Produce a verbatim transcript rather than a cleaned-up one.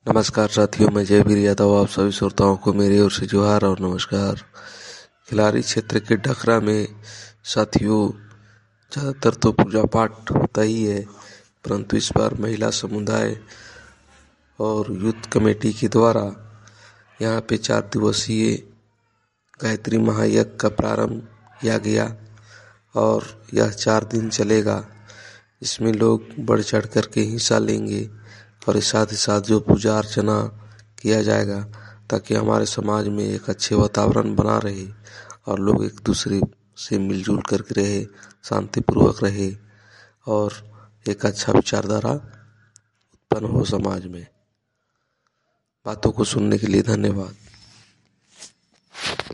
नमस्कार साथियों, मैं जयवीर यादव आप सभी श्रोताओं को मेरी ओर से जोहार और नमस्कार। खिलाड़ी क्षेत्र के डखरा में साथियों ज़्यादातर तो पूजा पाठ होता ही है, परंतु इस बार महिला समुदाय और यूथ कमेटी के द्वारा यहाँ पे चार दिवसीय गायत्री महायज्ञ का प्रारंभ किया गया और यह चार दिन चलेगा। इसमें लोग बढ़ चढ़ कर के हिस्सा लेंगे और इस साथ ही साथ जो पूजा अर्चना किया जाएगा ताकि हमारे समाज में एक अच्छे वातावरण बना रहे और लोग एक दूसरे से मिलजुल करके रहे, शांतिपूर्वक रहे और एक अच्छा विचारधारा उत्पन्न हो समाज में। बातों को सुनने के लिए धन्यवाद।